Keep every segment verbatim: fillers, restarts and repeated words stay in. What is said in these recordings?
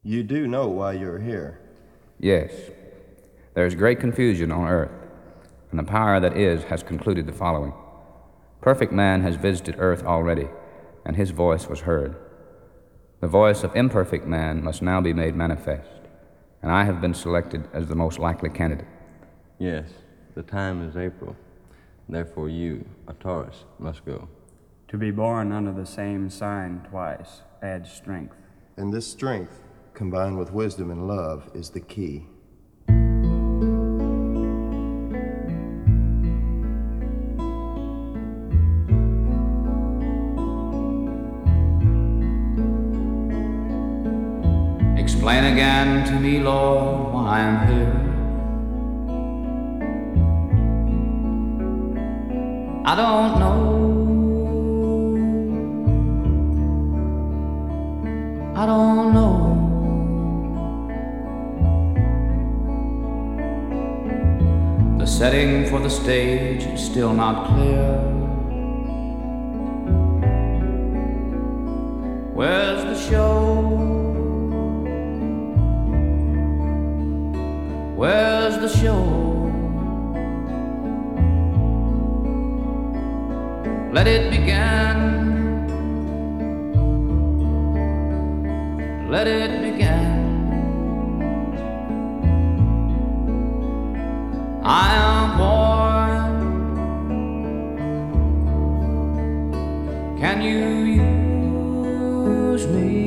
You do know why you're here. Yes. There is great confusion on earth, and the power that is has concluded the following. Perfect man has visited earth already, and his voice was heard. The voice of imperfect man must now be made manifest, and I have been selected as the most likely candidate. Yes, the time is April. Therefore you, a Taurus, must go. To be born under the same sign twice adds strength. And this strength, combined with wisdom and love, is the key. Explain again to me, Lord, why I'm here. I don't know. I don't know. The setting for the stage is still not clear. Where's the show? Where's the show? Let it begin. Let it begin. I am born. Can you use me?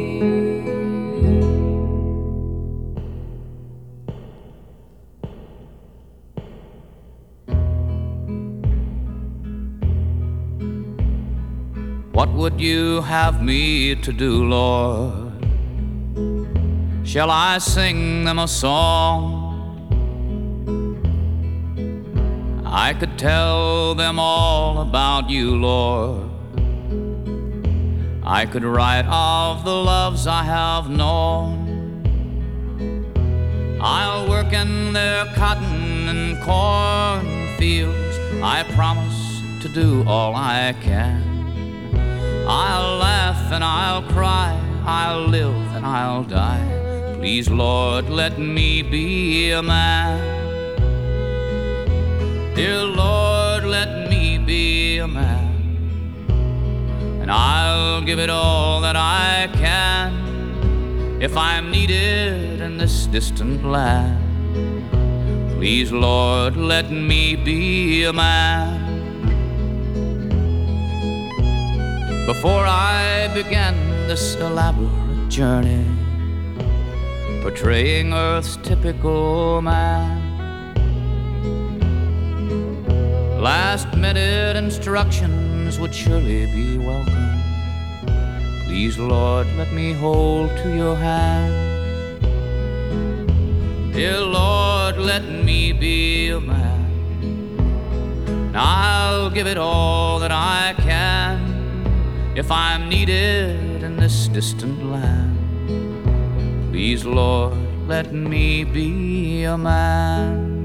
What would you have me to do, Lord? Shall I sing them a song? I could tell them all about you, Lord. I could write of the loves I have known. I'll work in their cotton and corn fields. I promise to do all I can. I'll laugh and I'll cry, I'll live and I'll die. Please, Lord, let me be a man. Dear Lord, let me be a man. And I'll give it all that I can if I'm needed in this distant land. Please, Lord, let me be a man. Before I began this elaborate journey, portraying Earth's typical man, last-minute instructions would surely be welcome. Please, Lord, let me hold to your hand. Dear Lord, let me be a man. And I'll give it all that I can if I'm needed in this distant land. Please, Lord, let me be a man.